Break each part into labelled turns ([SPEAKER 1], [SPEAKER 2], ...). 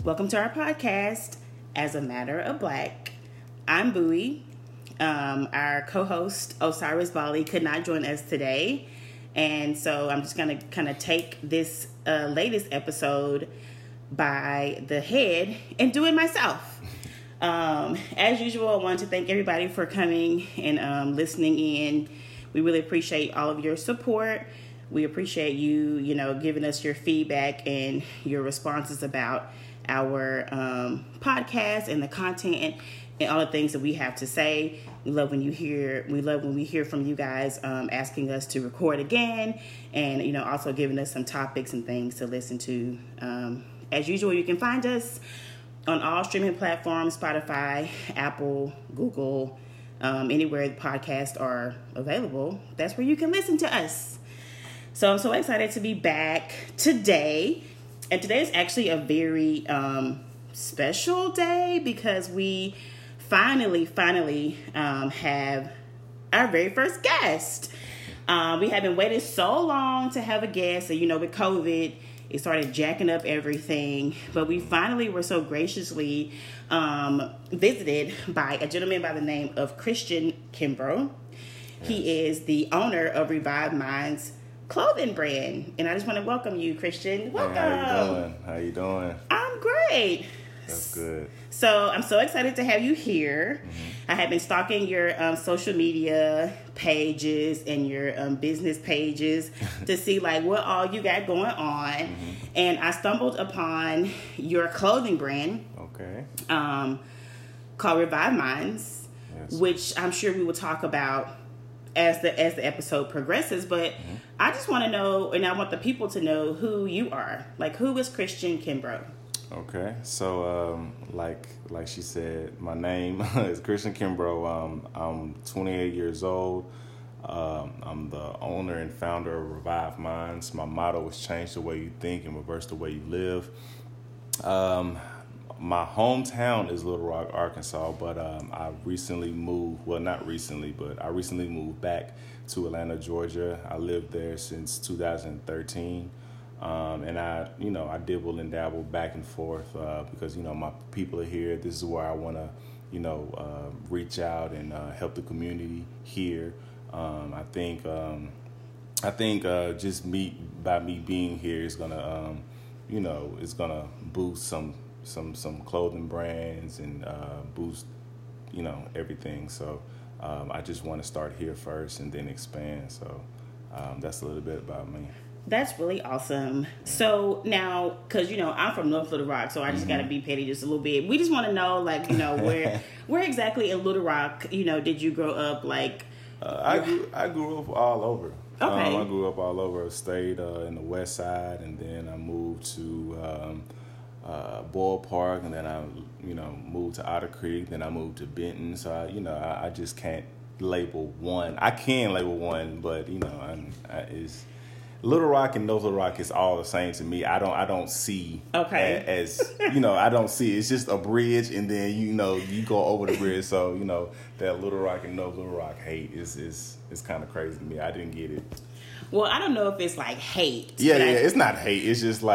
[SPEAKER 1] Welcome to our podcast, As a Matter of Black. I'm Bowie. Our co-host, Osiris Bali, could not join us today. And so I'm just going to kind of take this latest episode by the head and do it myself. As usual, I want to thank everybody for coming and listening in. We really appreciate all of your support. We appreciate you, giving us your feedback and your responses about our podcast and the content and all the things that we have to say. We love when we hear from you guys asking us to record again and, also giving us some topics and things to listen to. As usual, you can find us on all streaming platforms, Spotify, Apple, Google, anywhere the podcasts are available. That's where you can listen to us. So I'm so excited to be back today. And today is actually a very special day because we finally have our very first guest. We have been waiting so long to have a guest. And, with COVID, it started jacking up everything. But we finally were so graciously visited by a gentleman by the name of Christian Kimbrough. He is the owner of Revive Minds clothing brand, and I just want to welcome you, Christian. Welcome.
[SPEAKER 2] Hey, how you doing?
[SPEAKER 1] I'm great.
[SPEAKER 2] That's good.
[SPEAKER 1] So I'm so excited to have you here. Mm-hmm. I have been stalking your social media pages and your business pages to see what all you got going on, and I stumbled upon your clothing brand.
[SPEAKER 2] Okay.
[SPEAKER 1] Called Revive Minds, yes. Which I'm sure we will talk about as the episode progresses, but I just want to know, and I want the people to know who you are. Who is Christian Kimbrough?
[SPEAKER 2] Okay, so like she said, my name is Christian Kimbrough. I'm 28 years old. I'm the owner and founder of Revive Minds. My motto is change the way you think and reverse the way you live. My hometown is Little Rock, Arkansas, but I recently moved. Well, not recently, but I recently moved back to Atlanta, Georgia. I lived there since 2013, and I dibble and dabble back and forth because my people are here. This is where I want to, reach out and help the community here. I think just me being here is gonna, it's gonna boost some clothing brands and boost, everything. So I just want to start here first and then expand. So that's a little bit about me.
[SPEAKER 1] That's really awesome. So now, because, I'm from North Little Rock, so I just got to be petty just a little bit. We just want to know, where exactly in Little Rock, did you grow up?
[SPEAKER 2] I grew up all over.
[SPEAKER 1] Okay.
[SPEAKER 2] I grew up all over. I stayed in the West Side, and then I moved to Boyle Park, and then I, moved to Otter Creek, then I moved to Benton. So I just can't label one. I can label one, but it's Little Rock and North Little Rock is all the same to me. I don't see as I don't see. It's just a bridge, and then you go over the bridge. So that Little Rock and North Little Rock hate is kind of crazy to me. I didn't get it.
[SPEAKER 1] Well, I don't know if it's hate.
[SPEAKER 2] Yeah, it's not hate. It's just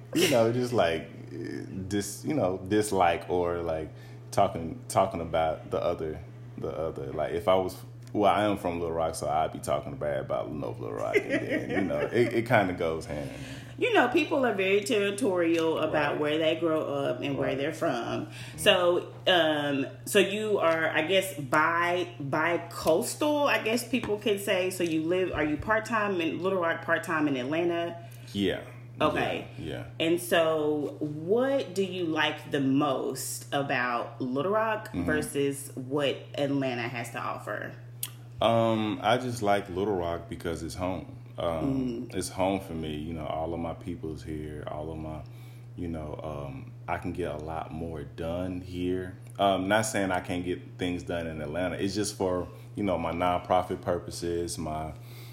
[SPEAKER 2] dislike or talking about the other. If I was, I am from Little Rock, so I'd be talking bad about North Little Rock, and then it kind of goes hand in hand.
[SPEAKER 1] People are very territorial about where they grow up and where they're from. So, so you are, I guess, bi-coastal, I guess people could say. So are you part-time in Little Rock, part-time in Atlanta?
[SPEAKER 2] Yeah.
[SPEAKER 1] Okay.
[SPEAKER 2] Yeah.
[SPEAKER 1] And so what do you like the most about Little Rock versus what Atlanta has to offer?
[SPEAKER 2] I just like Little Rock because it's home. It's home for me. All of my people's here. All of my, I can get a lot more done here. Not saying I can't get things done in Atlanta. It's just for, my nonprofit purposes, my,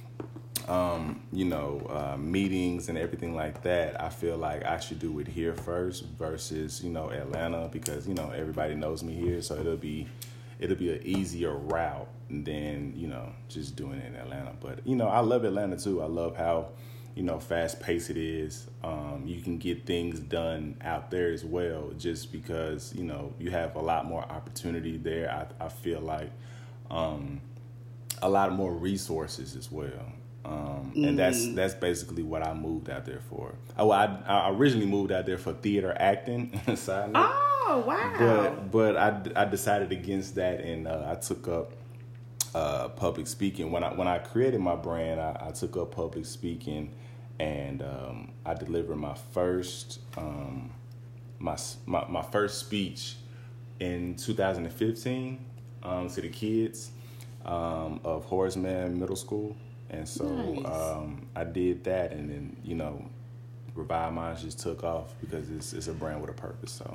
[SPEAKER 2] meetings and everything like that. I feel like I should do it here first versus, Atlanta because, everybody knows me here. So it'll be an easier route than, just doing it in Atlanta. But, I love Atlanta too. I love how, fast paced it is. You can get things done out there as well, just because you have a lot more opportunity there. I feel like a lot more resources as well. And that's basically what I moved out there for. I originally moved out there for theater acting. Side note.
[SPEAKER 1] Oh, wow.
[SPEAKER 2] But I decided against that, and I took up public speaking. When I created my brand, I took up public speaking, and I delivered my first my first speech in 2015 to the kids of Horace Mann Middle School. And so
[SPEAKER 1] Nice.
[SPEAKER 2] I did that, and then Revive Minds just took off because it's a brand with a purpose. So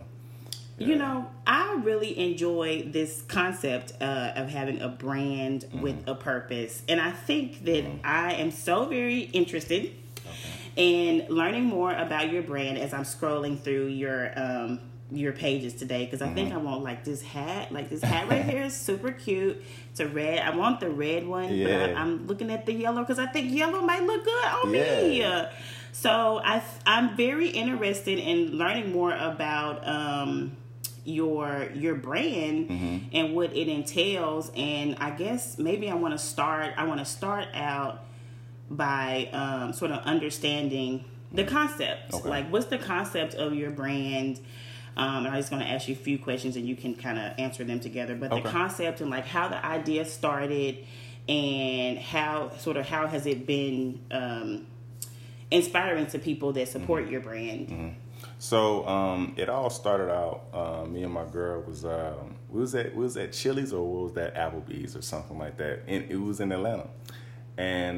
[SPEAKER 1] I really enjoy this concept of having a brand with a purpose, and I think that I am so very interested in learning more about your brand as I'm scrolling through your pages today, because I think I want this hat right here is super cute. It's a red. I want the red one, but I'm looking at the yellow because I think yellow might look good on me. So I'm very interested in learning more about your brand and what it entails, and I guess maybe I want to start out by sort of understanding the concept.
[SPEAKER 2] Okay.
[SPEAKER 1] Like, what's the concept of your brand? And I'm just going to ask you a few questions, and you can kind of answer them together. But the concept and how the idea started, and how has it been inspiring to people that support your brand.
[SPEAKER 2] So it all started out. Me and my girl we was at Chili's, or was that Applebee's or something like that, and it was in Atlanta. And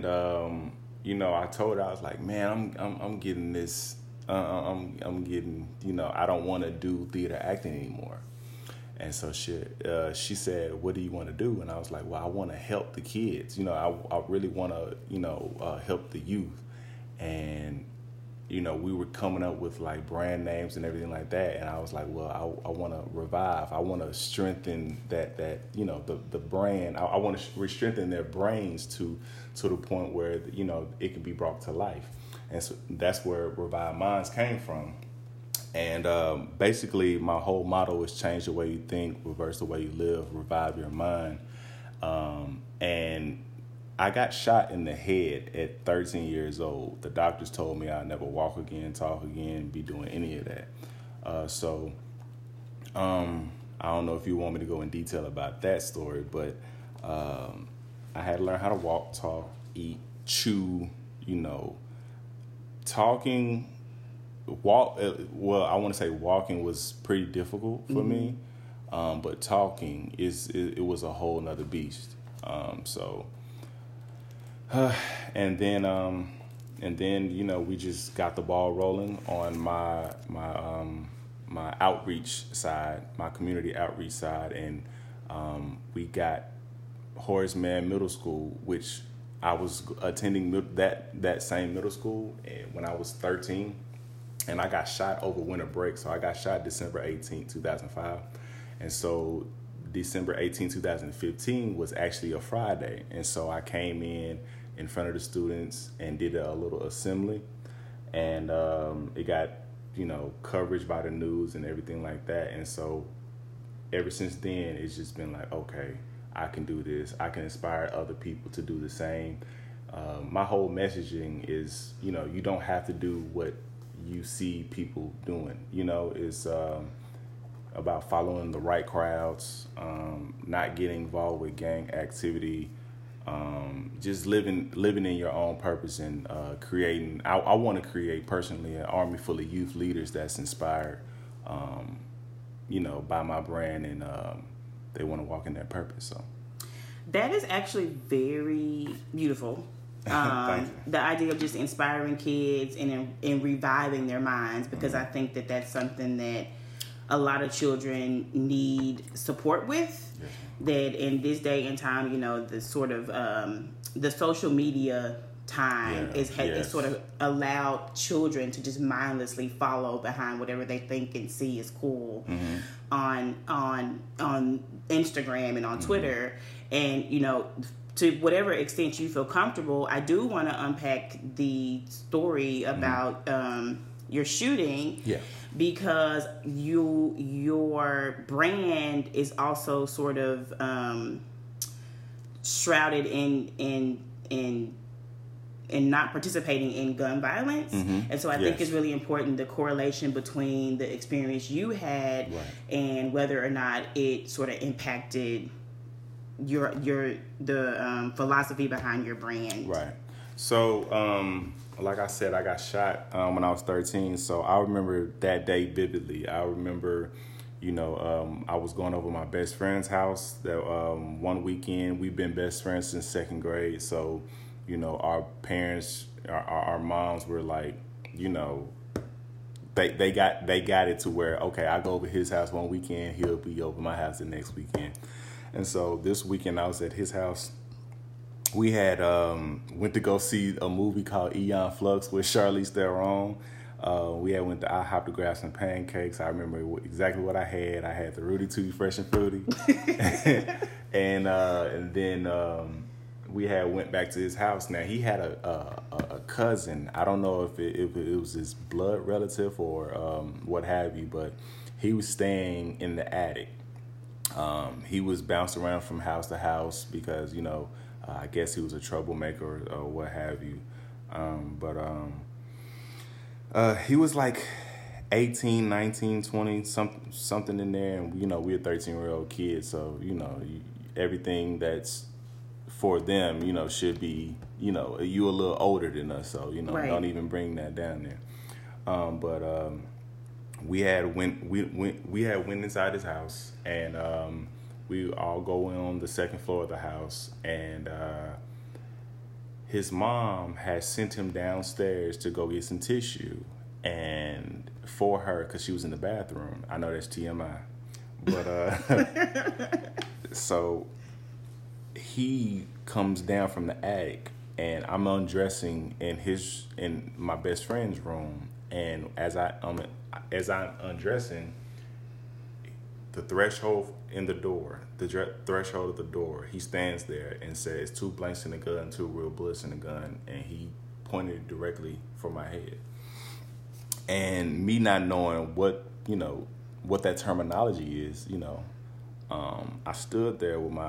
[SPEAKER 2] I told her, I was like, man, I'm getting this. I'm getting, I don't want to do theater acting anymore. And so she said, what do you want to do? And I was like, well, I want to help the kids. I really want to, help the youth. And, we were coming up with brand names and everything like that. And I was like, well, I want to revive. I want to strengthen that the brand. I want to strengthen their brains to the point where, it can be brought to life. And so that's where Revive Minds came from. And basically, my whole motto is change the way you think, reverse the way you live, revive your mind. And I got shot in the head at 13 years old. The doctors told me I'd never walk again, talk again, be doing any of that. So I don't know if you want me to go in detail about that story, but I had to learn how to walk, talk, eat, chew, talking, I want to say walking was pretty difficult for me, but talking it was a whole nother beast. And then we just got the ball rolling on my outreach side, my community outreach side, and we got Horace Mann Middle School, which I was attending that same middle school when I was 13, and I got shot over winter break. So I got shot December 18, 2005. And so December 18, 2015 was actually a Friday. And so I came in front of the students and did a little assembly. And it got, coverage by the news and everything like that. And so ever since then, it's just been like, okay, I can do this. I can inspire other people to do the same. My whole messaging is, you don't have to do what you see people doing. It's about following the right crowds, not getting involved with gang activity, just living in your own purpose, and creating. I want to create personally an army full of youth leaders that's inspired, by my brand, and they want to walk in that purpose. So
[SPEAKER 1] that is actually very beautiful.
[SPEAKER 2] Thank you.
[SPEAKER 1] The idea of just inspiring kids and reviving their minds, because I think that that's something that a lot of children need support with.
[SPEAKER 2] Yes.
[SPEAKER 1] That in this day and time, the sort of the social media time is sort of allowed children to just mindlessly follow behind whatever they think and see is cool on Instagram and on Twitter. And to whatever extent you feel comfortable, I do want to unpack the story about your shooting.
[SPEAKER 2] Yeah.
[SPEAKER 1] Because your brand is also sort of shrouded in not participating in gun violence. And so I think it's really important, the correlation between the experience you had and whether or not it sort of impacted the philosophy behind your brand.
[SPEAKER 2] Right. So, like I said, I got shot when I was 13. So I remember that day vividly. I remember, I was going over my best friend's house that one weekend. We've been best friends since second grade. So, our parents, our moms were like, they got it to where, okay, I go over his house one weekend, he'll be over my house the next weekend. And so this weekend I was at his house. We had went to go see a movie called Aeon Flux with Charlize Theron. We had went to IHOP to grab some pancakes. I remember exactly what I had. I had the Rudy Tooty Fresh and Fruity, and then we had went back to his house. Now he had a cousin. I don't know if it was his blood relative or what have you, but he was staying in the attic. He was bounced around from house to house because I guess he was a troublemaker or what have you. But he was like 18, 19, 20, something in there. And, we're 13-year-old kids. So, everything that's for them, should be, you a little older than us. So, don't even bring that down there. But we had went inside his house, and we all go on the second floor of the house, and his mom had sent him downstairs to go get some tissue, and for her, because she was in the bathroom. I know that's TMI, but so he comes down from the attic, and I'm undressing in my best friend's room, and as I'm undressing, the threshold of the door, he stands there and says, 2 blanks in the gun, 2 real bullets in the gun, and he pointed directly for my head. And me not knowing what that terminology is, I stood there with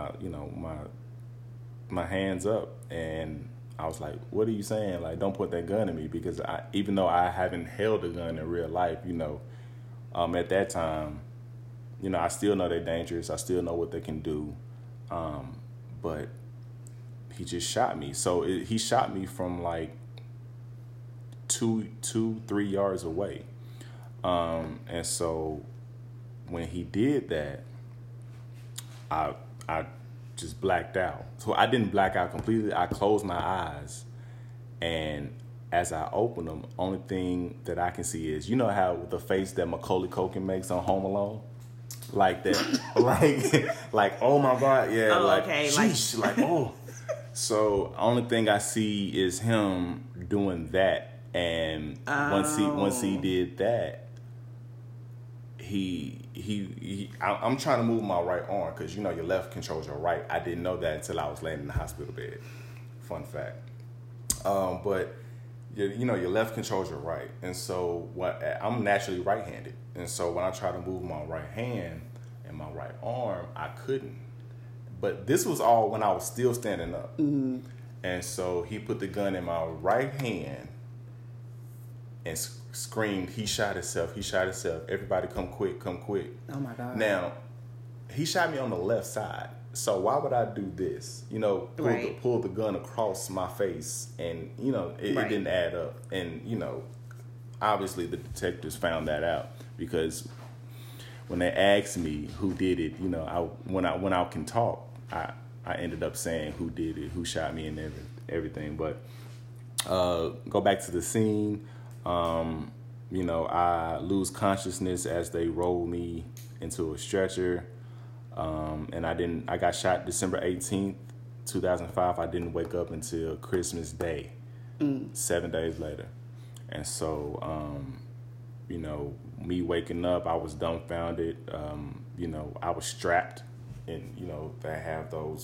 [SPEAKER 2] my hands up, and I was like, what are you saying? Like, don't put that gun in me, because even though I haven't held a gun in real life, at that time, I still know they're dangerous. I still know what they can do. But he just shot me. So he shot me from like 2-3 yards away. And so when he did that, I just blacked out. So I didn't black out completely. I closed my eyes, and as I open them, only thing that I can see is, how the face that Macaulay Culkin makes on Home Alone? Like that. like, oh my God, yeah.
[SPEAKER 1] Oh,
[SPEAKER 2] like,
[SPEAKER 1] okay.
[SPEAKER 2] sheesh, like, oh. So only thing I see is him doing that. And once he did that, I'm trying to move my right arm, because your left controls your right. I didn't know that until I was laying in the hospital bed. Fun fact. But your left controls your right, and so I'm naturally right-handed, and so when I try to move my right hand and my right arm, I couldn't. But this was all when I was still standing up, and so he put the gun in my right hand and screamed, "He shot himself! He shot himself! Everybody, come quick! Come quick!"
[SPEAKER 1] Oh my God!
[SPEAKER 2] Now, he shot me on the left side. So why would I do this? Pull the gun across my face, and it didn't add up. And obviously the detectives found that out, because when they asked me who did it, when I can talk, I ended up saying who did it, who shot me, and everything. But go back to the scene. I lose consciousness as they roll me into a stretcher. And I got shot December 18th, 2005. I didn't wake up until Christmas Day, 7 days later. And so, me waking up, I was dumbfounded. I was strapped, and, they have those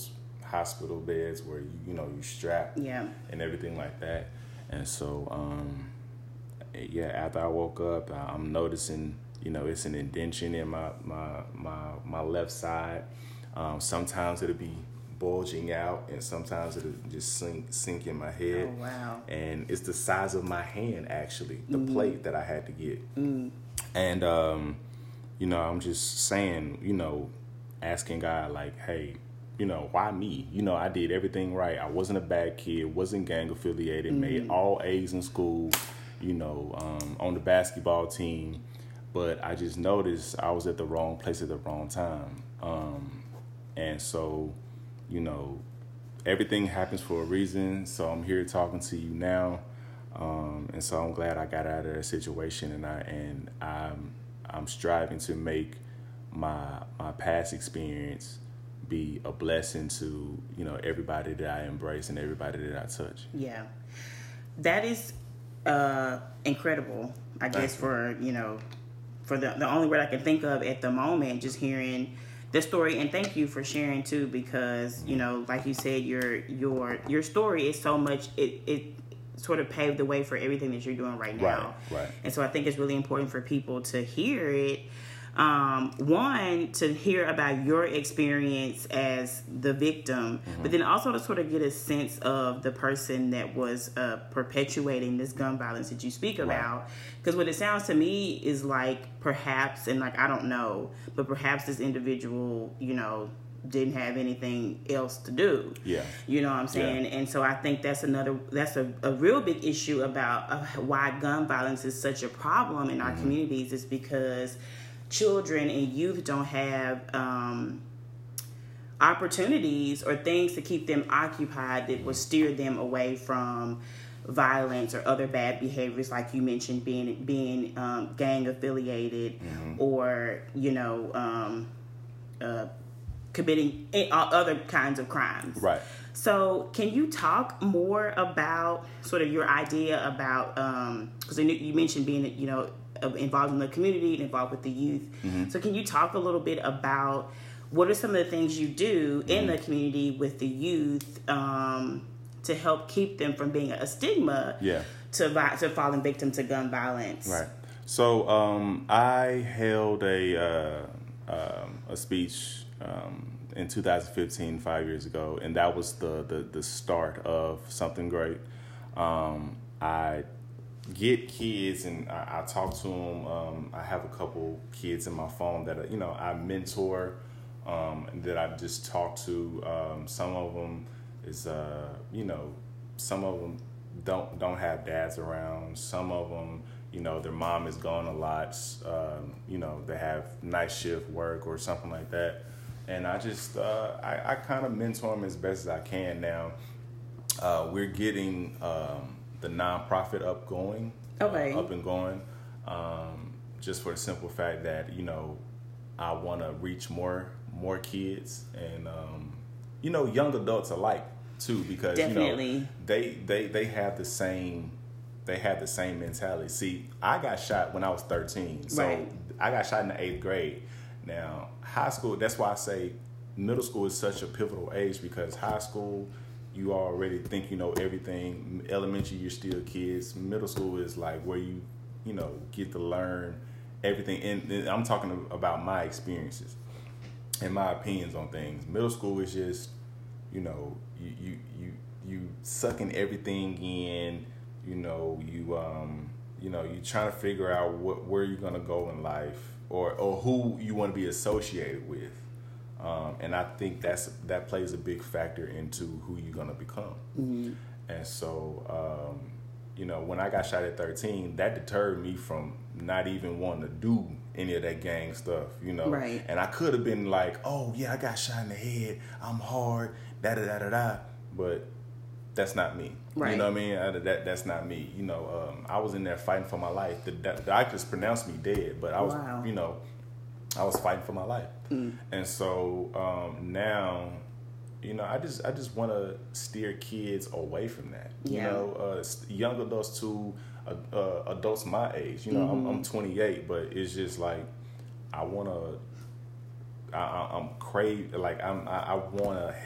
[SPEAKER 2] hospital beds where you strap
[SPEAKER 1] Yeah.
[SPEAKER 2] and everything like that. And so after I woke up, I'm noticing it's an indention in my left side. Sometimes it'll be bulging out, and sometimes it'll just sink in my head.
[SPEAKER 1] Oh, wow.
[SPEAKER 2] And it's the size of my hand, actually, the plate that I had to get. And I'm just saying, asking God, like, hey, why me? I did everything right. I wasn't a bad kid, wasn't gang affiliated, made all A's in school, on the basketball team. But I just noticed I was at the wrong place at the wrong time. And so, everything happens for a reason. So I'm here talking to you now. And so I'm glad I got out of that situation, and I'm striving to make my past experience be a blessing to, everybody that I embrace and everybody that I touch.
[SPEAKER 1] Yeah. That is incredible, I guess, for the only word I can think of at the moment, just hearing the story. And thank you for sharing too, because, like you said, your story is so much, it sort of paved the way for everything that you're doing right now.
[SPEAKER 2] Right.
[SPEAKER 1] And so I think it's really important for people to hear it. One, to hear about your experience as the victim, but then also to sort of get a sense of the person that was perpetuating this gun violence that you speak about. Because what it sounds to me is like perhaps, and like I don't know, but perhaps this individual, didn't have anything else to do.
[SPEAKER 2] Yeah.
[SPEAKER 1] You know what I'm saying? Yeah. And so I think that's a real big issue about why gun violence is such a problem in our communities, is because children and youth don't have opportunities or things to keep them occupied that would steer them away from violence or other bad behaviors, like you mentioned, being gang affiliated, or committing other kinds of crimes.
[SPEAKER 2] Right.
[SPEAKER 1] So can you talk more about sort of your idea about, because you mentioned being, involved in the community and involved with the youth. So can you talk a little bit about what are some of the things you do in the community with the youth to help keep them from being a stigma to falling victim to gun violence?
[SPEAKER 2] Right. So I held a speech in 2015, 5 years ago, and that was the start of something great. I get kids and I talk to them. I have a couple kids in my phone that I mentor, that I just talk to. Some of them is some of them don't have dads around. Some of them their mom is gone a lot. They have night shift work or something like that. And I just, I kind of mentor them as best as I can now. We're getting the nonprofit up and going, just for the simple fact that, I want to reach more kids and, young adults alike too, because,
[SPEAKER 1] Definitely.
[SPEAKER 2] They have the same mentality. See, I got shot when I was 13. So I got shot in the 8th grade. Now, high school, that's why I say middle school is such a pivotal age, because high school, you already think you know everything. Elementary, you're still kids. Middle school is like where you get to learn everything. And I'm talking about my experiences and my opinions on things. Middle school is just, you sucking everything in. You trying to figure out where you're gonna go in life, or who you want to be associated with, and I think that plays a big factor into who you're gonna become. And so, when I got shot at 13, that deterred me from not even wanting to do any of that gang stuff,
[SPEAKER 1] Right.
[SPEAKER 2] And I could have been like, oh yeah, I got shot in the head, I'm hard, da-da-da-da-da, but that's not me.
[SPEAKER 1] Right.
[SPEAKER 2] You know what I mean? That's not me. I was in there fighting for my life. The doctors pronounced me dead, but I was, I was fighting for my life. And so now, I just want to steer kids away from that. Young adults to adults my age. I'm 28, but it's just like I want to. I want to help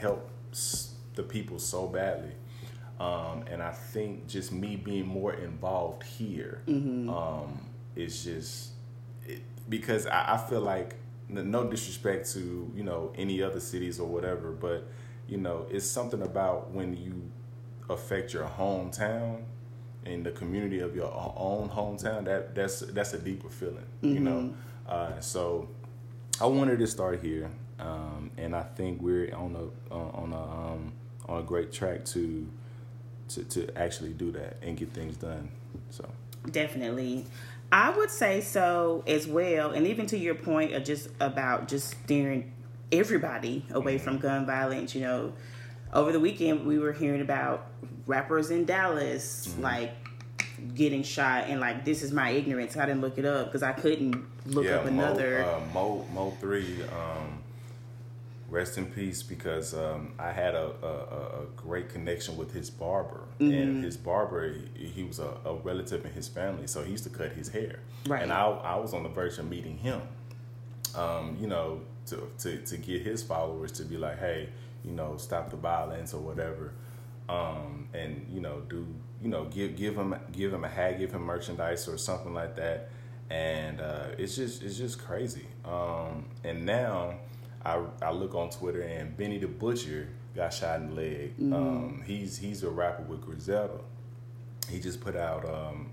[SPEAKER 2] the people so badly. And I think just me being more involved here is just because I feel like, no disrespect to, you know, any other cities or whatever, but, you know, it's something about when you affect your hometown and the community of your own hometown, that's a deeper feeling, you know. So I wanted to start here, and I think we're on a great track to actually do that and get things done. So
[SPEAKER 1] definitely, I would say so as well. And even to your point of just steering everybody away from gun violence, you know, over the weekend we were hearing about rappers in Dallas like getting shot, and like, this is my ignorance, I didn't look it up because I couldn't look up another.
[SPEAKER 2] Mo 3, rest in peace, because I had a great connection with his barber, and his barber, he was a relative in his family, so he used to cut his hair, right? And I was on the verge of meeting him, you know, to get his followers to be like, hey, you know, stop the violence or whatever, and you know, give him a hat, give him merchandise or something like that, and it's just crazy. And now I look on Twitter and Benny the Butcher got shot in the leg. He's a rapper with Griselda. He just put out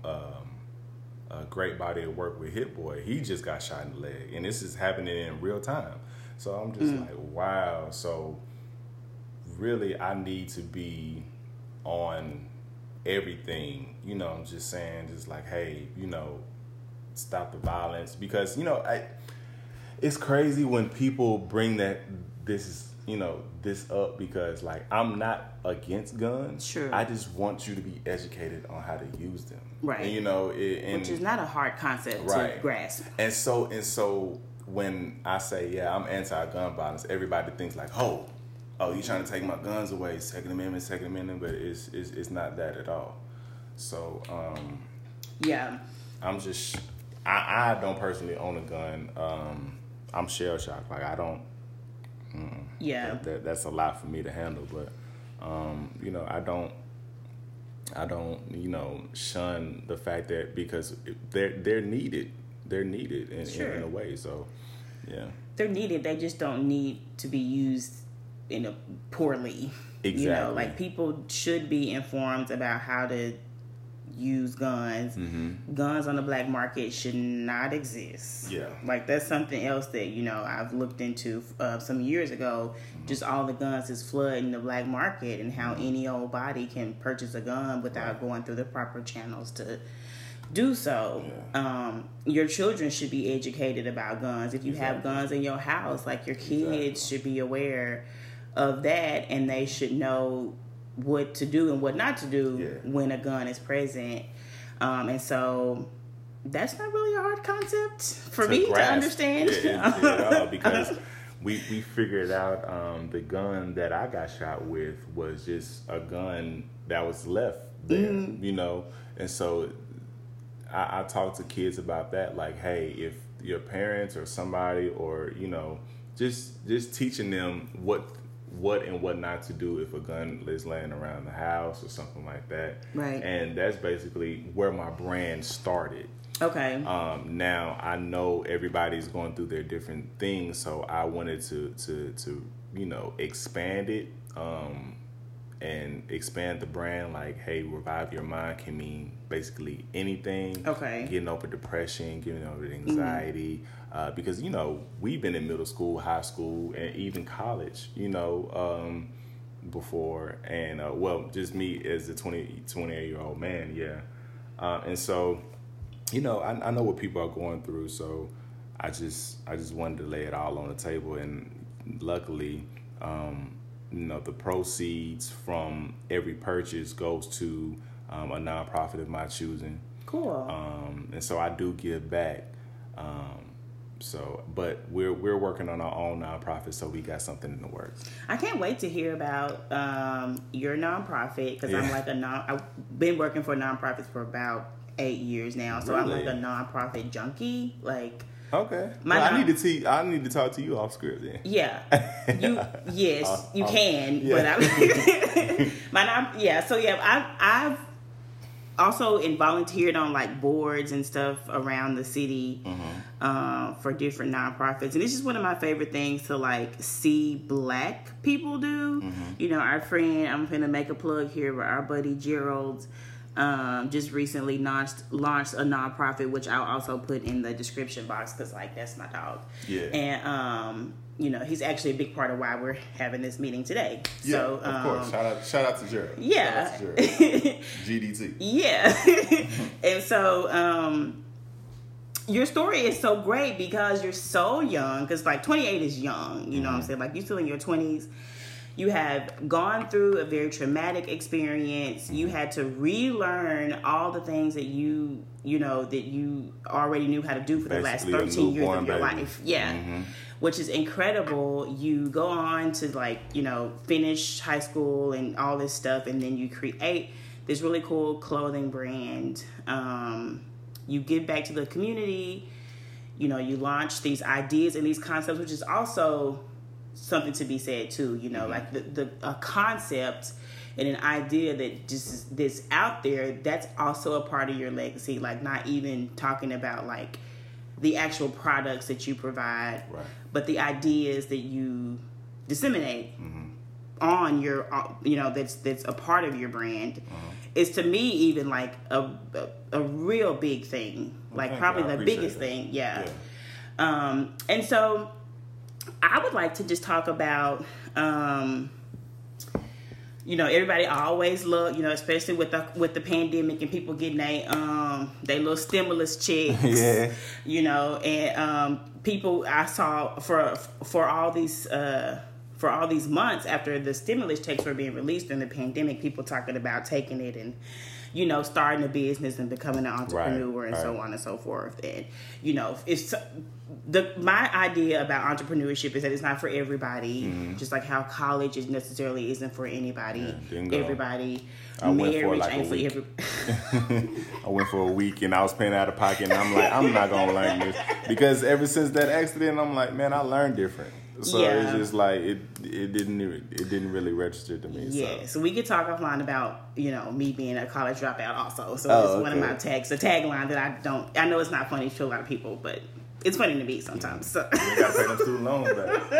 [SPEAKER 2] a great body of work with Hit Boy. He just got shot in the leg, and this is happening in real time. So I'm just like, wow. So really, I need to be on everything. You know, I'm just saying, just like, hey, you know, stop the violence, because, you know, it's crazy when people bring this up, because like, I'm not against guns. Sure. I just want you to be educated on how to use them. Right. And, you know, which
[SPEAKER 1] is not a hard concept to grasp.
[SPEAKER 2] And so when I say, yeah, I'm anti-gun violence, everybody thinks like, oh, you trying to take my guns away, Second Amendment, but it's not that at all. So yeah, I'm just, I don't personally own a gun. I'm shell shocked. Like, I don't. Yeah, that's a lot for me to handle. But you know, I don't, you know, shun the fact that, because they're needed. They're needed in a way. So yeah, they're
[SPEAKER 1] needed. They just don't need to be used in a poorly. Exactly. You know, like, people should be informed about how to use guns. Guns on the black market should not exist. Yeah, like, that's something else that, you know, I've looked into some years ago. Just all the guns is flooding the black market, and how any old body can purchase a gun without going through the proper channels to do so. Yeah. Your children should be educated about guns. If you have guns in your house, like, your kids should be aware of that, and they should know what to do and what not to do when a gun is present. And so that's not really a hard concept for me to understand.
[SPEAKER 2] Because we figured out the gun that I got shot with was just a gun that was left there, you know. And so I talk to kids about that, like, hey, if your parents or somebody, or, you know, just teaching them what and what not to do if a gun is laying around the house or something like that. Right. And that's basically where my brand started. Okay. Now I know everybody's going through their different things, so I wanted to you know, expand it, and expand the brand. Like, hey, Revive Your Mind can mean basically anything. Okay. Getting over depression, getting over anxiety. Because, you know, we've been in middle school, high school, and even college, you know, before. And, well, just me as a 28-year-old man, yeah. And so, you know, I know what people are going through, so I just wanted to lay it all on the table. And luckily, you know, the proceeds from every purchase goes to a nonprofit of my choosing. Cool. And so I do give back. So, but we're working on our own nonprofit, so we got something in the works.
[SPEAKER 1] I can't wait to hear about your nonprofit, because I'm like I've been working for nonprofits for about 8 years now, so really? I'm like a nonprofit junkie. Like,
[SPEAKER 2] Okay. I need to talk to you off script then.
[SPEAKER 1] Yeah. You can.
[SPEAKER 2] Yeah.
[SPEAKER 1] But I've also volunteered on like boards and stuff around the city for different nonprofits, and this is one of my favorite things to like see Black people do. You know, our friend, I'm gonna make a plug here, but our buddy Gerald just recently launched a nonprofit, which I'll also put in the description box because like that's my dog.
[SPEAKER 2] Yeah.
[SPEAKER 1] And you know, he's actually a big part of why we're having this meeting today.
[SPEAKER 2] Yeah,
[SPEAKER 1] So,
[SPEAKER 2] of course. Shout out to Gerald.
[SPEAKER 1] Yeah.
[SPEAKER 2] Shout out to Gerald. GDT.
[SPEAKER 1] Yeah. And so, your story is so great because you're so young. Because like 28 is young. You know what I'm saying? Like you're still in your 20s. You have gone through a very traumatic experience. You had to relearn all the things that you already knew how to do for the last 13 years of your life. Yeah. Which is incredible. You go on to like, you know, finish high school and all this stuff, and then you create this really cool clothing brand. You give back to the community. You know, you launch these ideas and these concepts, which is also something to be said too. You know, like a concept and an idea that just that's out there, that's also a part of your legacy. Like not even talking about like the actual products that you provide,
[SPEAKER 2] right,
[SPEAKER 1] but the ideas that you disseminate on your, you know, that's a part of your brand is to me even like a real big thing, like probably the biggest thing. Yeah. And so I would like to just talk about, you know, everybody always look, you know, especially with the pandemic and people getting they little stimulus checks,
[SPEAKER 2] yeah,
[SPEAKER 1] you know, and people I saw for all these months after the stimulus checks were being released during the pandemic, people talking about taking it and, you know, starting a business and becoming an entrepreneur and so on and so forth. And, you know, my idea about entrepreneurship is that it's not for everybody, just like how college necessarily isn't for anybody, everybody. Marriage ain't for everybody.
[SPEAKER 2] I went for a week and I was paying out of pocket, and I'm like, I'm not gonna learn this because ever since that accident, I'm like, man, I learned different. So it's just like it didn't really register to me.
[SPEAKER 1] Yeah, so we could talk offline about, you know, me being a college dropout also. So it's one of my tags, a tagline that I know it's not funny to a lot of people, but it's funny to me sometimes. So
[SPEAKER 2] you gotta pay them student loans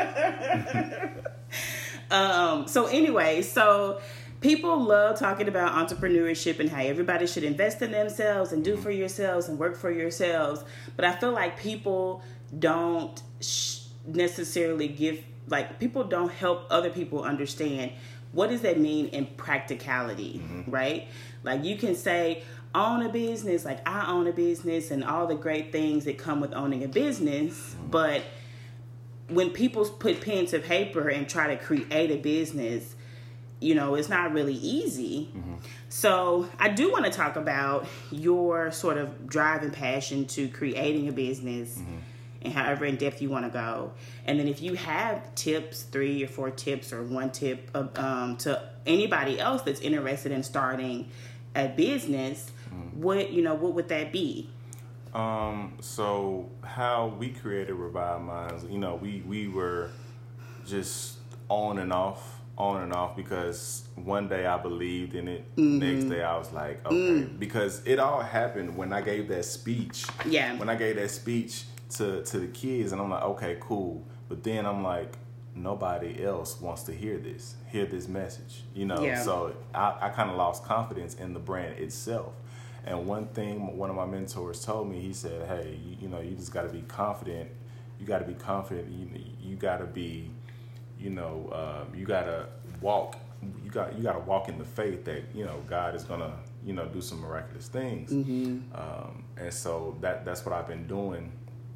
[SPEAKER 2] back.
[SPEAKER 1] So anyway, so people love talking about entrepreneurship and how everybody should invest in themselves and do for yourselves and work for yourselves. But I feel like people don't necessarily people don't help other people understand what does that mean in practicality, right? Like you can say own a business, like I own a business and all the great things that come with owning a business, but when people put pen to paper and try to create a business, you know, it's not really easy. So I do want to talk about your sort of drive and passion to creating a business and however in depth you want to go. And then if you have tips, 3 or 4 tips or 1 tip to anybody else that's interested in starting a business, what would that be?
[SPEAKER 2] So how we created Revive Minds, you know, we were just on and off because one day I believed in it. Next day I was like, okay, because it all happened when I gave that speech.
[SPEAKER 1] Yeah.
[SPEAKER 2] When I gave that speech to the kids, and I'm like, okay, cool. But then I'm like, nobody else wants to hear this message, you know? Yeah. So I kind of lost confidence in the brand itself. And one thing one of my mentors told me, he said, hey, you know, you just got to be confident. You got to be confident. You got to be, you know, you got to walk. You got to walk in the faith that, you know, God is going to, you know, do some miraculous things. And so that's what I've been doing.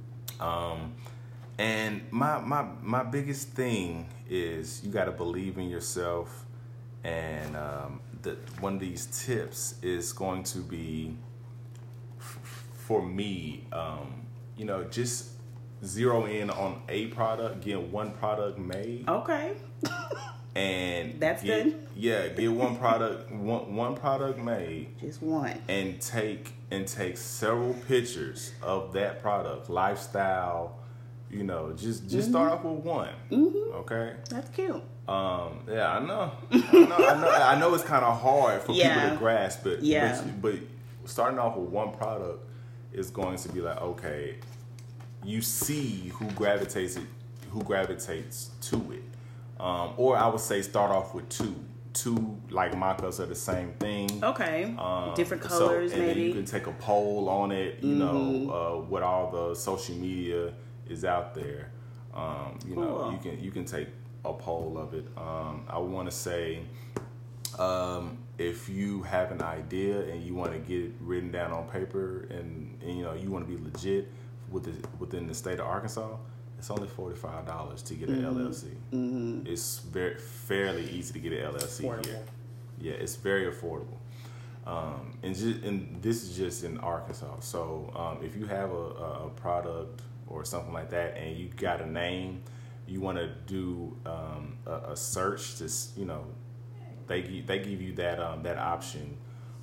[SPEAKER 2] And my biggest thing is you got to believe in yourself. And one of these tips is going to be for me, you know, just zero in on a product, get one product made.
[SPEAKER 1] Okay.
[SPEAKER 2] and
[SPEAKER 1] that's good.
[SPEAKER 2] Yeah, get one product made,
[SPEAKER 1] just one,
[SPEAKER 2] and take several pictures of that product, lifestyle. You know, just start off with one. Okay,
[SPEAKER 1] that's cute.
[SPEAKER 2] Yeah, I know it's kind of hard for people to grasp, but starting off with one product is going to be like, okay, you see who gravitates to it. Or I would say start off with two like mock-ups of the same thing.
[SPEAKER 1] Okay. Different colors,
[SPEAKER 2] and
[SPEAKER 1] maybe.
[SPEAKER 2] then you can take a poll on it. You know, what all the social media is out there. You know, you can take a poll of it. I want to say, if you have an idea and you want to get it written down on paper, and you know you want to be legit within the state of Arkansas, it's only $45 to get an LLC. It's fairly easy to get an LLC affordable here. Yeah, it's very affordable. And this is just in Arkansas. So if you have a product or something like that, and you got a name, you want to do a search. To, you know, they give you that option.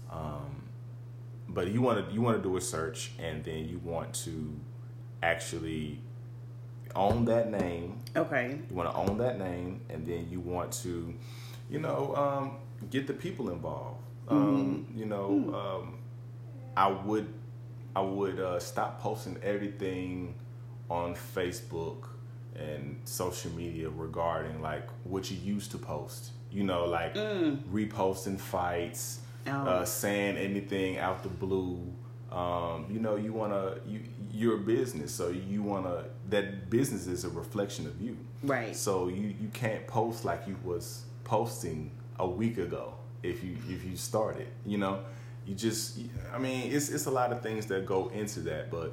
[SPEAKER 2] But you want to do a search, and then you want to actually own that name. Okay. You want to own that name, and then you want to, you know, get the people involved. You know, I would stop posting everything on Facebook and social media regarding like what you used to post. You know, like reposting fights, saying anything out the blue. You know, you're a business, so that business is a reflection of you. Right. So you can't post like you was posting a week ago if you started, you know. You just, I mean, it's a lot of things that go into that, but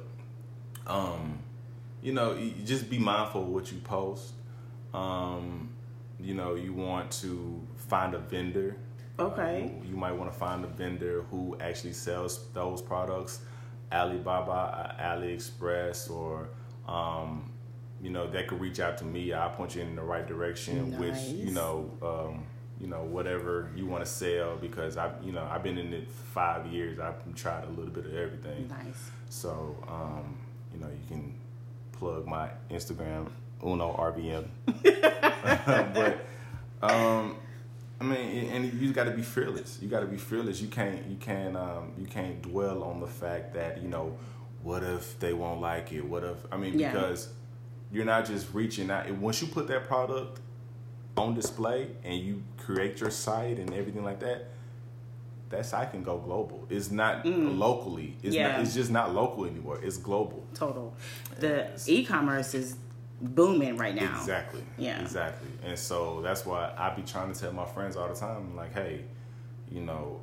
[SPEAKER 2] you know, you just be mindful of what you post. You know, you want to find a vendor. Okay. You might want to find a vendor who actually sells those products, Alibaba, AliExpress, or you know, that could reach out to me. I'll point you in the right direction. Nice. Which you know, whatever you want to sell, because I've been in it 5 years. I've tried a little bit of everything. Nice. So you know, you can plug my Instagram, Uno RVM. But I mean, and you got to be fearless. You got to be fearless. You can't dwell on the fact that, you know, what if they won't like it? What if, I mean, because you're not just reaching out. Once you put that product on display and you create your site and everything like that, that site can go global. It's not locally. It's just not local anymore. It's global.
[SPEAKER 1] Total. The e-commerce is booming right now.
[SPEAKER 2] Exactly. Yeah. Exactly. And so that's why I be trying to tell my friends all the time, like, hey, you know,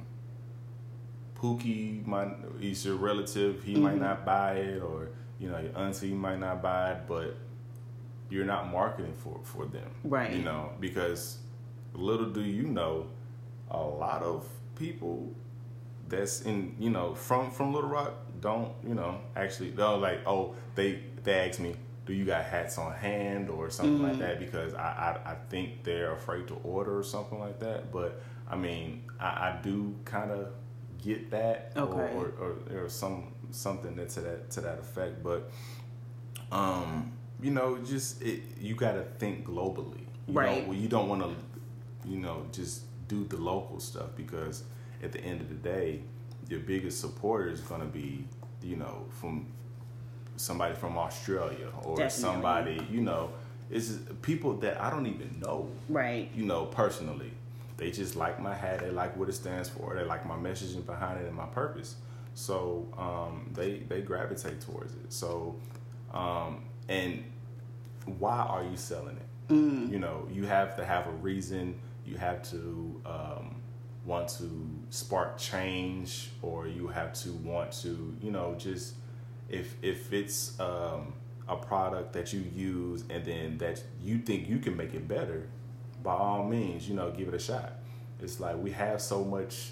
[SPEAKER 2] Pookie he's your relative, he might not buy it, or, you know, your auntie might not buy it, but you're not marketing for them. Right. You know, because little do you know, a lot of people that's in, you know, from Little Rock don't, you know, actually, they're like, oh, they ask me, do you got hats on hand or something like that? Because I think they're afraid to order or something like that. But I mean, I do kind of get that, or something that to that effect. But you know, just you got to think globally, right? Well, you don't want to, you know, just do the local stuff, because at the end of the day, your biggest supporter is going to be, you know, from somebody from Australia, or definitely somebody, you know, it's people that I don't even know, right? You know, personally, they just like my hat, they like what it stands for, they like my messaging behind it and my purpose. So they gravitate towards it. So and why are you selling it? You know, you have to have a reason. You have to want to spark change, or you have to want to, you know, just if it's a product that you use and then that you think you can make it better, by all means, you know, give it a shot. It's like we have so much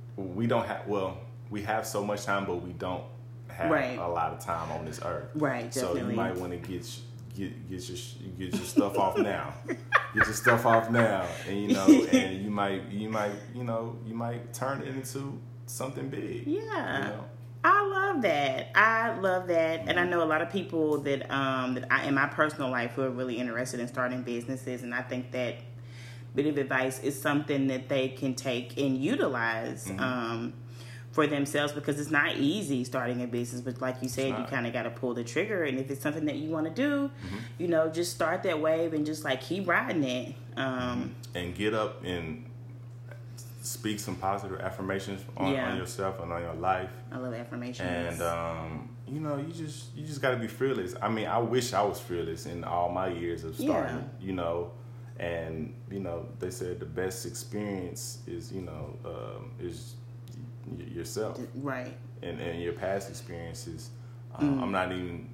[SPEAKER 2] so much time, but we don't have a lot of time on this earth. Right, definitely. So you might want to get your stuff off now, get your stuff off now, and and you might turn it into something big.
[SPEAKER 1] Yeah. I love that. And I know a lot of people that in my personal life who are really interested in starting businesses, and I think that bit of advice is something that they can take and utilize for themselves, because it's not easy starting a business, but like you said, you kind of got to pull the trigger, and if it's something that you want to do, just start that wave and just like keep riding it.
[SPEAKER 2] And get up and speak some positive affirmations on yourself and on your life.
[SPEAKER 1] I love affirmations.
[SPEAKER 2] And you just got to be fearless. I mean, I wish I was fearless in all my years of starting. And they said the best experience is is yourself,
[SPEAKER 1] right?
[SPEAKER 2] And your past experiences. I'm not even.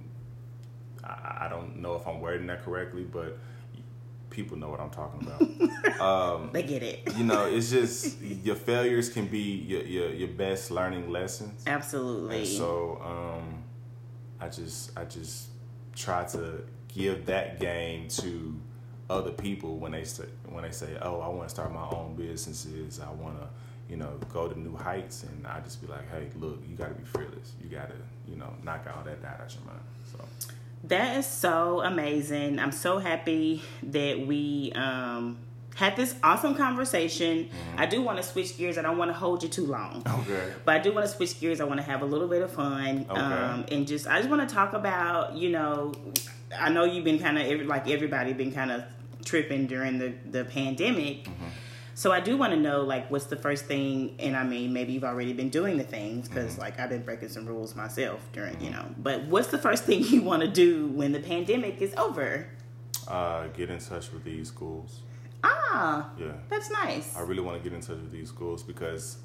[SPEAKER 2] I don't know if I'm wording that correctly, but people know what I'm talking about.
[SPEAKER 1] They get it.
[SPEAKER 2] It's just your failures can be your best learning lessons.
[SPEAKER 1] Absolutely.
[SPEAKER 2] And so I just try to give that game to other people when they say, oh, I want to start my own businesses, I want to go to new heights, and I just be like, hey, look, you got to be fearless, you got to knock all that doubt out your mind. So
[SPEAKER 1] that is so amazing. I'm so happy that we had this awesome conversation. I do want to switch gears. I don't want to hold you too long.
[SPEAKER 2] Okay.
[SPEAKER 1] But I do want to switch gears. I want to have a little bit of fun.
[SPEAKER 2] Okay.
[SPEAKER 1] And I just want to talk about, I know you've been kind of, like everybody, been kind of tripping during the pandemic. So I do want to know, like, what's the first thing, and I mean, maybe you've already been doing the things, because, like, I've been breaking some rules myself during, but what's the first thing you want to do when the pandemic is over?
[SPEAKER 2] Get in touch with these schools.
[SPEAKER 1] Yeah, that's nice.
[SPEAKER 2] I really want to get in touch with these schools because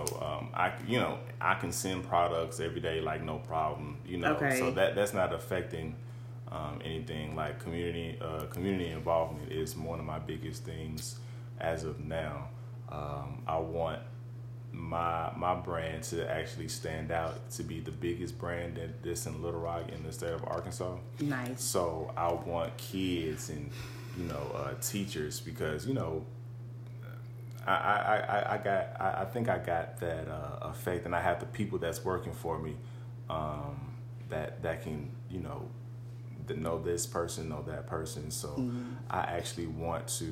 [SPEAKER 2] I can send products every day like no problem.
[SPEAKER 1] Okay.
[SPEAKER 2] So that's not affecting anything. Like community involvement is one of my biggest things as of now. I want my brand to actually stand out, to be the biggest brand that's in Little Rock in the state of Arkansas.
[SPEAKER 1] Nice.
[SPEAKER 2] So I want kids and teachers, because I think I got that effect, and I have the people that's working for me that can that know this person, know that person. So I actually want to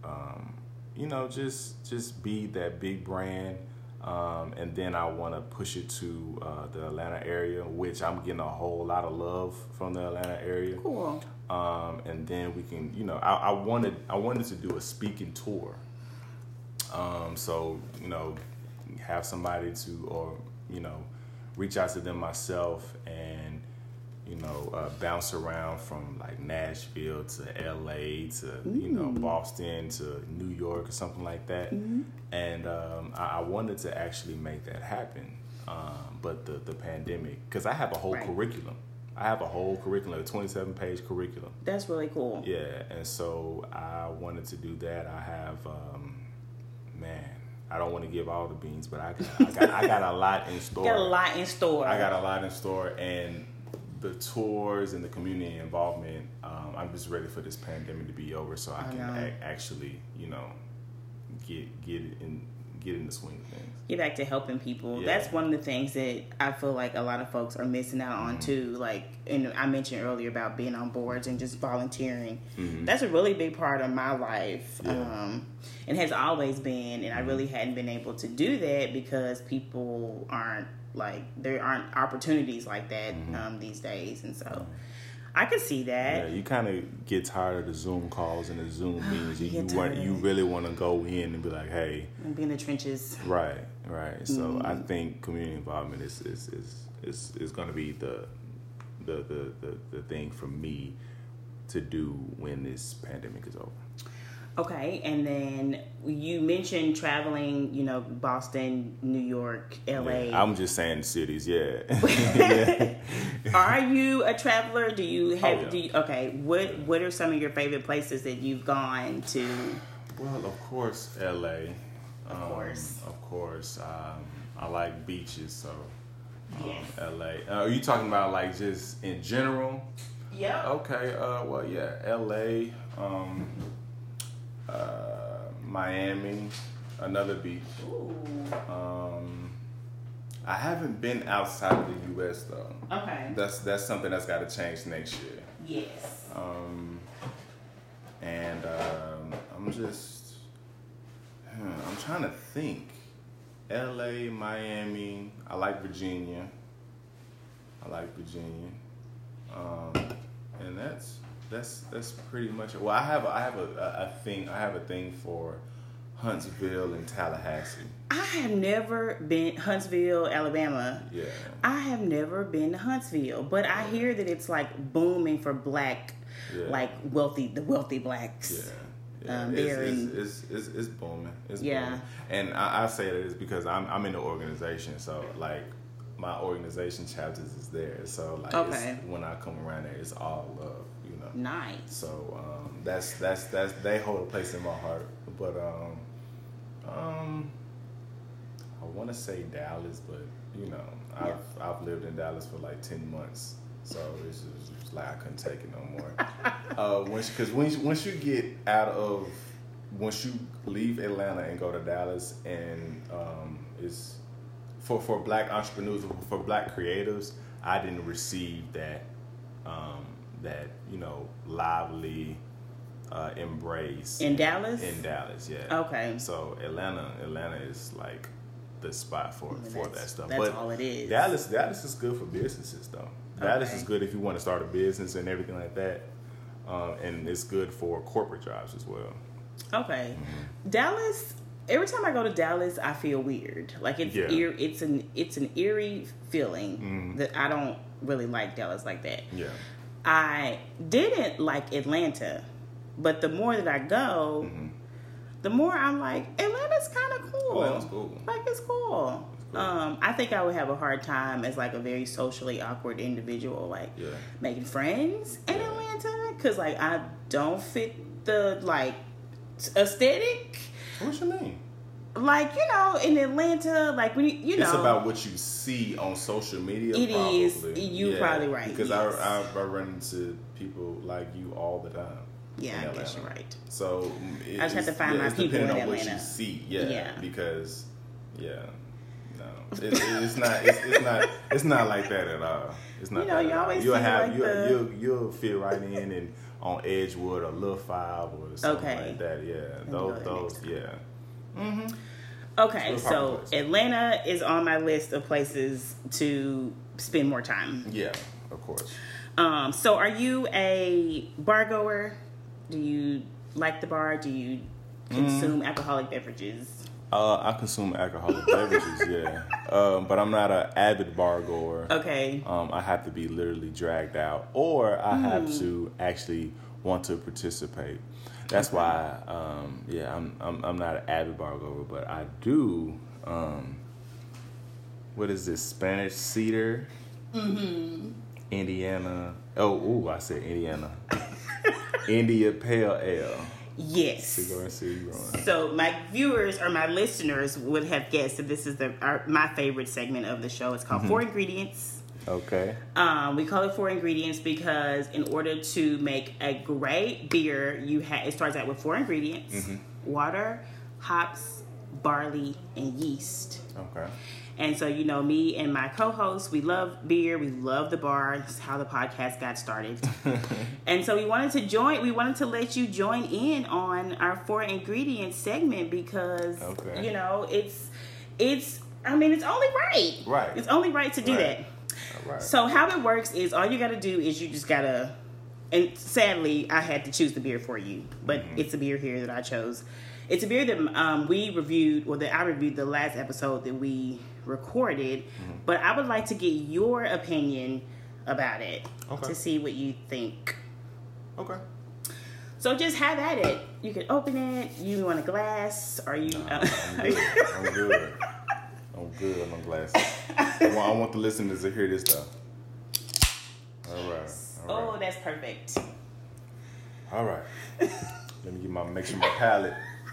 [SPEAKER 2] just be that big brand, and then I want to push it to the Atlanta area, which I'm getting a whole lot of love from the Atlanta area.
[SPEAKER 1] Cool.
[SPEAKER 2] And then we can, I wanted to do a speaking tour. So, have somebody or reach out to them myself and, bounce around from like Nashville to LA to, Boston to New York or something like that. And I wanted to actually make that happen. But the pandemic, because I have a whole curriculum. I have a whole curriculum, a 27-page curriculum.
[SPEAKER 1] That's really cool.
[SPEAKER 2] Yeah, and so I wanted to do that. I have, I don't want to give all the beans, but I got a lot in store.
[SPEAKER 1] Got a lot in store.
[SPEAKER 2] I got a lot in store, and the tours and the community involvement. I'm just ready for this pandemic to be over, so I can actually, get in the swing of things.
[SPEAKER 1] Get back to helping people.
[SPEAKER 2] Yeah.
[SPEAKER 1] That's one of the things that I feel like a lot of folks are missing out on too. Like, and I mentioned earlier about being on boards and just volunteering. That's a really big part of my life, and has always been. And I really hadn't been able to do that because people there aren't opportunities like that these days, and so. I could see that.
[SPEAKER 2] Yeah, you kind of get tired of the Zoom calls and the Zoom meetings. You really want to go in and be like, hey,
[SPEAKER 1] and be in the trenches.
[SPEAKER 2] Right. So I think community involvement is going to be the thing for me to do when this pandemic is over.
[SPEAKER 1] Okay, and then you mentioned traveling, Boston, New York, LA.
[SPEAKER 2] Yeah, I'm just saying cities, yeah.
[SPEAKER 1] Are you a traveler? Do you have?
[SPEAKER 2] Oh, yeah.
[SPEAKER 1] What are some of your favorite places that you've gone to?
[SPEAKER 2] Well, of course, LA.
[SPEAKER 1] Of course.
[SPEAKER 2] I like beaches, so
[SPEAKER 1] yes.
[SPEAKER 2] LA. Are you talking about like just in general?
[SPEAKER 1] Yeah.
[SPEAKER 2] Okay. Well, yeah, LA. Miami, another beach.
[SPEAKER 1] Ooh.
[SPEAKER 2] I haven't been outside of the U.S. though.
[SPEAKER 1] Okay.
[SPEAKER 2] That's something that's got to change next year.
[SPEAKER 1] Yes.
[SPEAKER 2] I'm trying to think. L.A., Miami. I like Virginia. And that's pretty much it. Well, I have a thing for Huntsville and Tallahassee.
[SPEAKER 1] I have never been Huntsville, Alabama.
[SPEAKER 2] Yeah.
[SPEAKER 1] I have never been to Huntsville, but I hear that it's like booming for black, like the wealthy blacks.
[SPEAKER 2] Yeah. It's booming. It's booming. And I say that is because I'm in the organization, so like my organization chapters is there. So like it's, when I come around there, it's all love, you know.
[SPEAKER 1] Nice.
[SPEAKER 2] So that's they hold a place in my heart. But I want to say Dallas, but you know I've lived in Dallas for like 10 months. So it's just like I couldn't take it no more. Once you leave Atlanta and go to Dallas, and it's for black entrepreneurs, for black creatives, I didn't receive that lively embrace
[SPEAKER 1] in Dallas.
[SPEAKER 2] In Dallas, yeah.
[SPEAKER 1] Okay.
[SPEAKER 2] So Atlanta is like the spot for that stuff.
[SPEAKER 1] That's all it is.
[SPEAKER 2] Dallas is good for businesses though. Dallas is good if you want to start a business and everything like that, and it's good for corporate jobs as well.
[SPEAKER 1] Okay, Dallas. Every time I go to Dallas, I feel weird. Like it's it's an eerie feeling that I don't really like Dallas like that.
[SPEAKER 2] Yeah,
[SPEAKER 1] I didn't like Atlanta, but the more that I go, the more I'm like, Atlanta's kind of cool.
[SPEAKER 2] Atlanta's cool.
[SPEAKER 1] Like it's cool. I think I would have a hard time as like a very socially awkward individual, like making friends in Atlanta, because like I don't fit the like aesthetic.
[SPEAKER 2] What you mean?
[SPEAKER 1] Like, you know, in Atlanta, like when you know,
[SPEAKER 2] it's about what you see on social media.
[SPEAKER 1] It probably is. You're probably right.
[SPEAKER 2] Because I run into people like you all the time.
[SPEAKER 1] Yeah, I guess you're right.
[SPEAKER 2] So
[SPEAKER 1] I just have to find my people in Atlanta.
[SPEAKER 2] Depending on what you see, because it's not like that at all. It's not. You know, you always you'll fit right in and on Edgewood or Little Five or something like that. Yeah, those
[SPEAKER 1] Okay, so Atlanta is on my list of places to spend more time.
[SPEAKER 2] Yeah, of course.
[SPEAKER 1] So are you a bar goer? Do you like the bar? Do you consume alcoholic beverages?
[SPEAKER 2] I consume alcoholic beverages, yeah. But I'm not an avid bar goer.
[SPEAKER 1] Okay.
[SPEAKER 2] I have to be literally dragged out, or I have to actually want to participate. That's why, I'm not an avid bar goer, but I do. What is this? Spanish Cedar, Indiana. I said Indiana. India Pale Ale.
[SPEAKER 1] Yes. So my viewers or my listeners would have guessed that this is my favorite segment of the show. It's called 4 Ingredients.
[SPEAKER 2] Okay.
[SPEAKER 1] We call it 4 Ingredients because in order to make a great beer, it starts out with 4 ingredients: water, hops, barley, and yeast.
[SPEAKER 2] Okay.
[SPEAKER 1] And so, you know, me and my co-host, we love beer. We love the bar. That's how the podcast got started. And so we wanted to let you join in on our 4 Ingredients segment because, you know, it's only right.
[SPEAKER 2] Right.
[SPEAKER 1] It's only right to do that.
[SPEAKER 2] Right.
[SPEAKER 1] So how it works is all you got to do is you just got to, and sadly, I had to choose the beer for you, but it's a beer here that I chose. It's a beer that we reviewed, or that I reviewed the last episode that we recorded, but I would like to get your opinion about it to see what you think.
[SPEAKER 2] Okay.
[SPEAKER 1] So just have at it. You can open it. You want a glass? Are you?
[SPEAKER 2] I'm good. I'm good on my glasses. I want the listeners to hear this stuff. All right.
[SPEAKER 1] Oh, that's perfect.
[SPEAKER 2] All right. Let me make sure my palate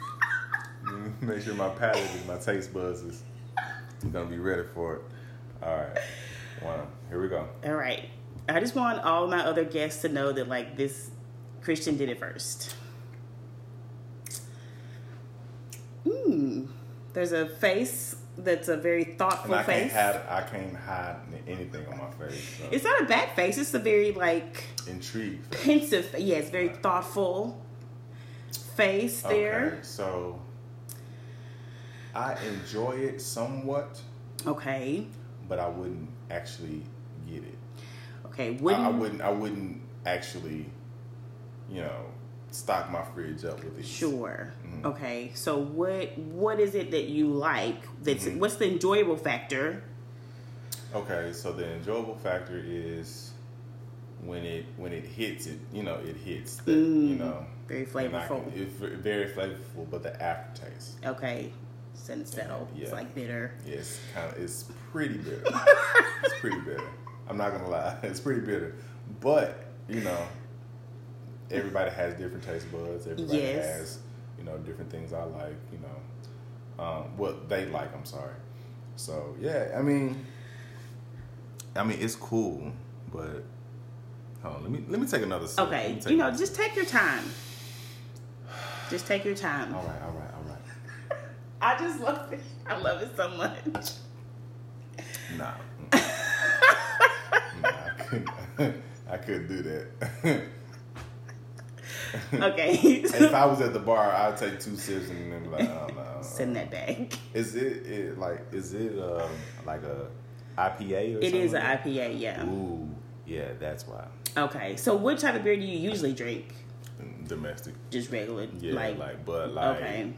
[SPEAKER 2] and my taste buds is gonna be ready for it. All right. Here we go.
[SPEAKER 1] All right. I just want all my other guests to know that like this Christian did it first. There's a face that's a very thoughtful
[SPEAKER 2] And
[SPEAKER 1] face.
[SPEAKER 2] I can't hide anything on my face. So.
[SPEAKER 1] It's not a bad face. It's a very like
[SPEAKER 2] Intrigued.
[SPEAKER 1] pensive. Yeah, it's very thoughtful face there.
[SPEAKER 2] Okay, so I enjoy it somewhat.
[SPEAKER 1] Okay.
[SPEAKER 2] But I wouldn't actually get it.
[SPEAKER 1] Okay.
[SPEAKER 2] I wouldn't actually, stock my fridge up with it.
[SPEAKER 1] Sure. Mm-hmm. Okay. So what is it that you like? That's what's the enjoyable factor?
[SPEAKER 2] Okay. So the enjoyable factor is when it hits it. It hits.
[SPEAKER 1] Very flavorful.
[SPEAKER 2] It's very flavorful, but the aftertaste.
[SPEAKER 1] Okay. Settle.
[SPEAKER 2] Yeah.
[SPEAKER 1] It's like bitter.
[SPEAKER 2] Yeah, it's pretty bitter. It's pretty bitter. I'm not gonna lie, it's pretty bitter. But everybody has different taste buds. Everybody has different things I like. What they like. I'm sorry. So yeah, I mean, it's cool, but hold on, let me take another sip.
[SPEAKER 1] Okay, just take your time. Just take your time.
[SPEAKER 2] All right.
[SPEAKER 1] I just love it. I love it so much.
[SPEAKER 2] Nah. I couldn't do that.
[SPEAKER 1] Okay.
[SPEAKER 2] If I was at the bar, I'd take 2 sips and then be like, oh no.
[SPEAKER 1] Send that back.
[SPEAKER 2] Is it like a IPA or something?
[SPEAKER 1] It is an IPA, yeah.
[SPEAKER 2] Ooh, yeah, that's why.
[SPEAKER 1] Okay, so what type of beer do you usually drink?
[SPEAKER 2] Domestic.
[SPEAKER 1] Just regular,
[SPEAKER 2] yeah, like Bud Light.
[SPEAKER 1] Okay.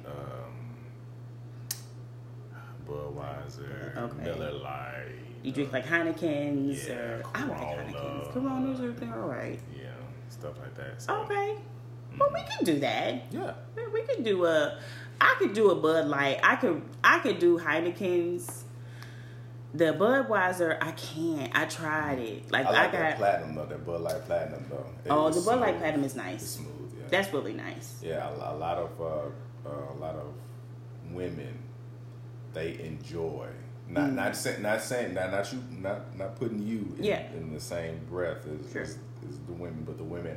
[SPEAKER 2] Budweiser,
[SPEAKER 1] okay.
[SPEAKER 2] Miller Lite.
[SPEAKER 1] You drink like Heineken's
[SPEAKER 2] or
[SPEAKER 1] I don't like Heineken's. Coronas are all right.
[SPEAKER 2] Yeah, stuff like that. So.
[SPEAKER 1] Okay. Well, we can do that.
[SPEAKER 2] Yeah.
[SPEAKER 1] We could do I could do a Bud Light. I could do Heineken's. The Budweiser, I can't. I tried it. Like
[SPEAKER 2] I got that Platinum though. That Bud Light Platinum though.
[SPEAKER 1] The Bud Light Platinum is nice.
[SPEAKER 2] It's smooth. Yeah.
[SPEAKER 1] That's really nice.
[SPEAKER 2] Yeah, a lot of women, they enjoy not putting you in the same breath as the women, but the women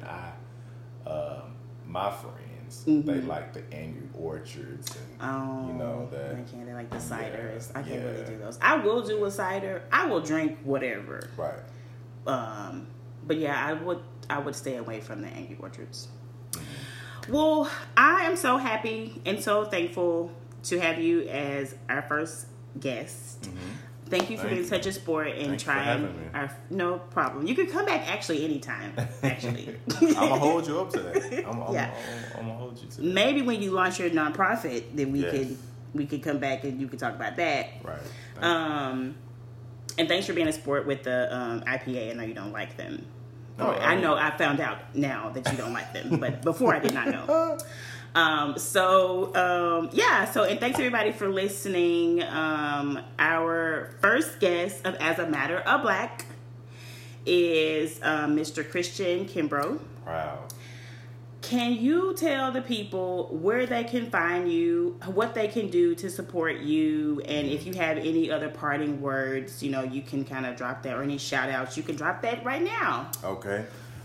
[SPEAKER 2] my friends, they like the Angry Orchards and that.
[SPEAKER 1] I can't. They like the ciders. I can't really do those. I will do a cider. I will drink whatever.
[SPEAKER 2] Right.
[SPEAKER 1] But yeah, I would stay away from the Angry Orchards. Mm-hmm. Well, I am so happy and so thankful to have you as our first guest. Mm-hmm. Thank you for being such a sport and trying. No problem. You can come back actually anytime. Actually,
[SPEAKER 2] I'm gonna hold you up to that. I'm gonna hold you to that.
[SPEAKER 1] Maybe when you launch your nonprofit, then we could come back and you could talk about that.
[SPEAKER 2] Right.
[SPEAKER 1] And thanks for being a sport with the IPA. I know you don't like them.
[SPEAKER 2] No,
[SPEAKER 1] I know. I found out now that you don't like them, but before I did not know. So and thanks everybody for listening. Our first guest of As a Matter of Black is Mr. Christian Kimbrough.
[SPEAKER 2] Proud.
[SPEAKER 1] Can you tell the people where they can find you, what they can do to support you, and if you have any other parting words, you can kind of drop that, or any shout outs, you can drop that right now.
[SPEAKER 2] Okay.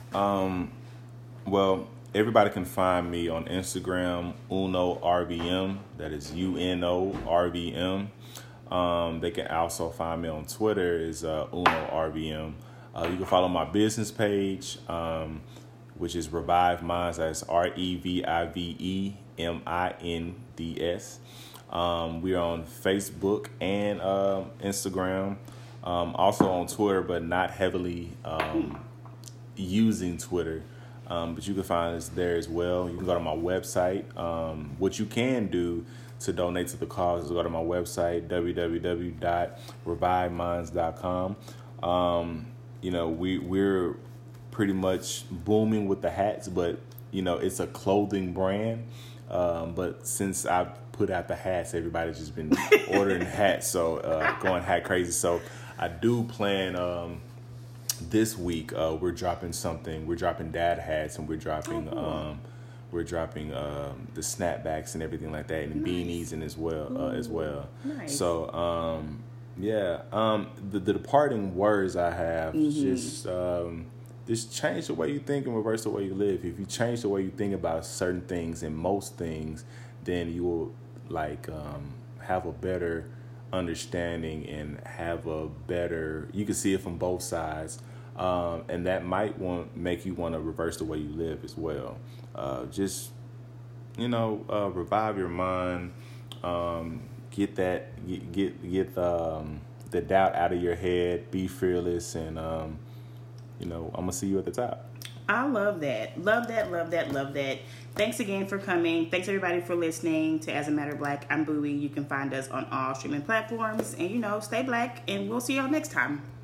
[SPEAKER 2] Well, everybody can find me on Instagram, UnoRBM. That is UNORBM. They can also find me on Twitter is UnoRBM. You can follow my business page, which is Revive Minds. That's REVIVEMINDS. We're on Facebook and Instagram. Also on Twitter, but not heavily using Twitter. But you can find us there as well. You can go to my website. What you can do to donate to the cause is go to my website, www.reviveminds.com. We're pretty much booming with the hats, but it's a clothing brand. But since I put out the hats, everybody's just been ordering hats, so going hat crazy. So I do plan this week we're dropping something. We're dropping dad hats, and we're dropping the snapbacks and everything like that, and beanies and as well.
[SPEAKER 1] Nice.
[SPEAKER 2] So the departing words I have is just change the way you think and reverse the way you live. If you change the way you think about certain things and most things, then you will have a better understanding and have a better, you can see it from both sides. And that might make you want to reverse the way you live as well. Just, revive your mind, get the doubt out of your head, be fearless, and, I'm going to see you at the top.
[SPEAKER 1] I love that. Love that, love that, love that. Thanks again for coming. Thanks everybody for listening to As a Matter of Black. I'm Bowie. You can find us on all streaming platforms. And, stay black, and we'll see y'all next time.